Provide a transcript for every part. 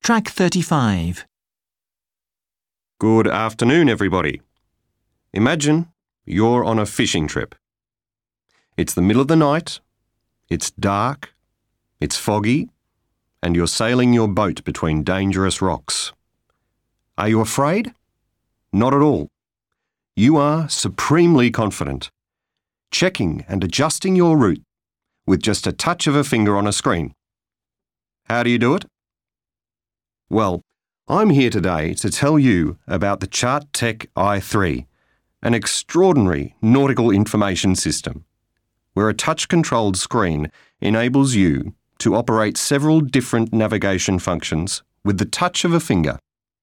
Track 35. Good afternoon, everybody. Imagine you're on a fishing trip. It's the middle of the night, it's dark, it's foggy, and you're sailing your boat between dangerous rocks. Are you afraid? Not at all. You are supremely confident, checking and adjusting your route with just a touch of a finger on a screen. How do you do it? Well, I'm here today to tell you about the Charttech i3, an extraordinary nautical information system, where a touch-controlled screen enables you to operate several different navigation functions with the touch of a finger.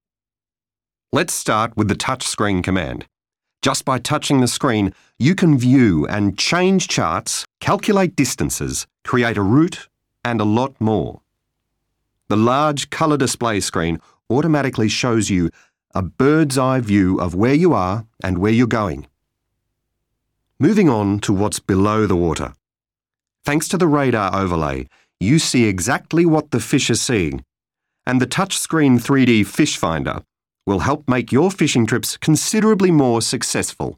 Let's start with the touchscreen command. Just by touching the screen, you can view and change charts, calculate distances, create a route, and a lot more. The large colour display screen automatically shows you a bird's eye view of where you are and where you're going. Moving on to what's below the water. Thanks to the radar overlay, you see exactly what the fish are seeing, and the touchscreen 3D fish finder will help make your fishing trips considerably more successful.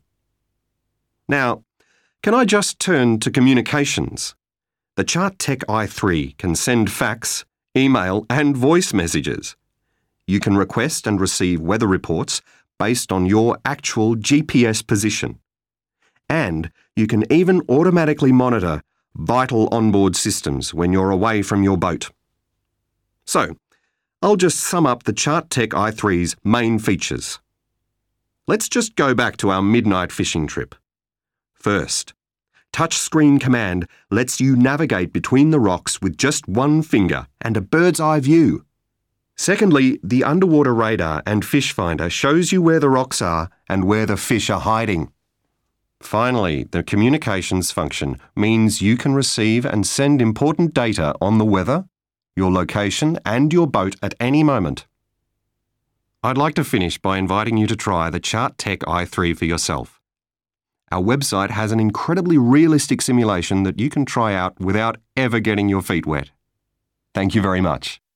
Now, can I just turn to communications? The Charttech i3 can send fax, email and voice messages. You can request and receive weather reports based on your actual GPS position. And you can even automatically monitor vital onboard systems when you're away from your boat. So, I'll just sum up the Charttech i3's main features. Let's just go back to our midnight fishing trip. First, touchscreen command lets you navigate between the rocks with just one finger and a bird's eye view. Secondly, the underwater radar and fish finder shows you where the rocks are and where the fish are hiding. Finally, the communications function means you can receive and send important data on the weather, your location and your boat at any moment. I'd like to finish by inviting you to try the Charttech i3 for yourself. Our website has an incredibly realistic simulation that you can try out without ever getting your feet wet. Thank you very much.